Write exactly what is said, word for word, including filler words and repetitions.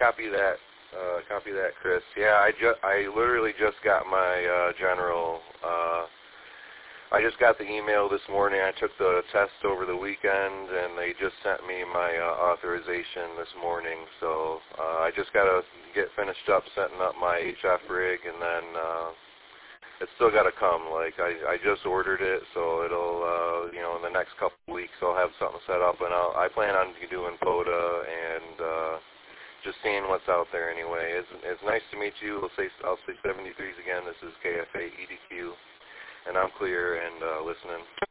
copy that. Uh, copy that, Chris. Yeah, I just I literally just got my uh, general. Uh, I just got the email this morning. I took the test over the weekend, and they just sent me my uh, authorization this morning. So uh, I just got to get finished up setting up my H F rig, and then uh, it's still got to come. Like I, I just ordered it, so it'll uh, you know in the next couple of weeks I'll have something set up, and I'll, I plan on doing POTA and uh, just seeing what's out there anyway. It's, it's nice to meet you. I'll say I'll say seventy-threes again. This is K F A E D Q. And I'm clear and uh, listening.